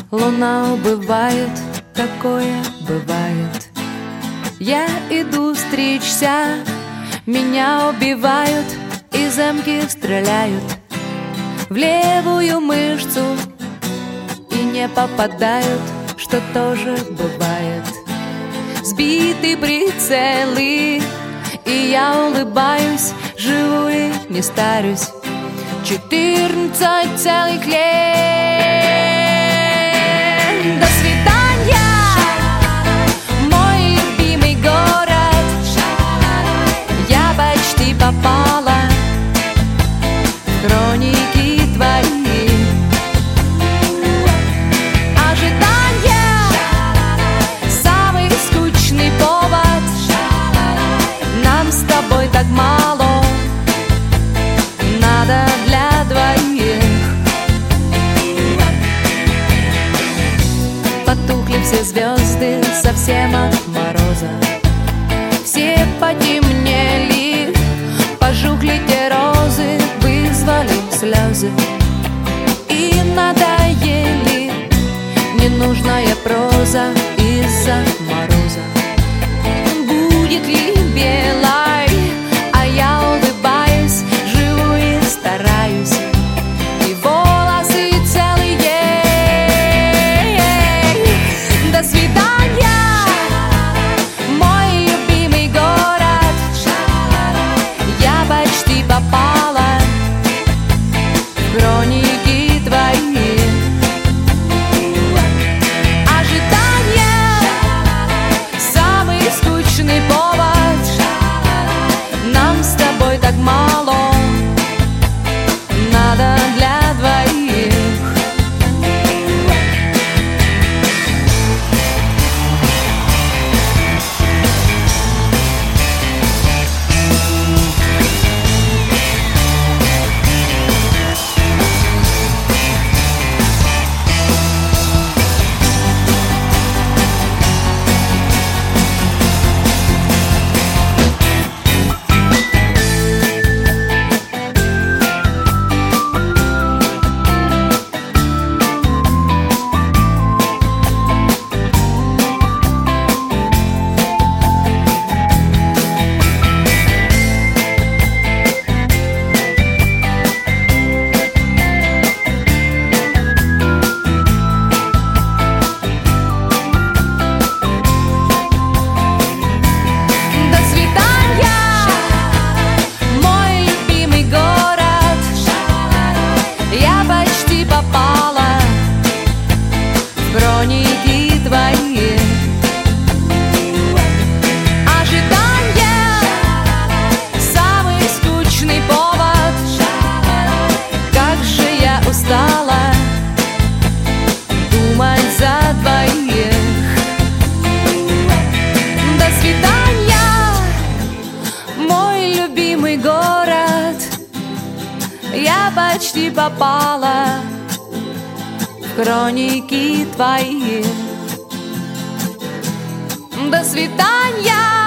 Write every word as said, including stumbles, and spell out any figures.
Луна убывает, такое бывает. Я иду стричься, меня убивают, из эмки стреляют в левую мышцу и не попадают, что тоже бывает. Сбиты прицелы, и я улыбаюсь, живу и не старюсь. Четырнадцать целых лет. До свидания, мой любимый город. Я почти попала в хроники твои. Ожидание — самый скучный повод. Нам с тобой так мало надо для двоих. Потухли все звезды совсем от мороза, все потемнели, пожухли те розы, вызвали слезы и надоели ненужная проза из-за мороза. Будет ли белой, а я улыбаюсь, живу и стараюсь, и волосы целые. До свидания, мой любимый город. Я почти попала в хроники твои. Ожидание — самый скучный повод. Нам с тобой так мало надо для двоих. Хроники твои. Ожидание — самый скучный повод. Как же я устала думать за двоих. До свидания, мой любимый город. Я почти попала в хроники твои. До свидания.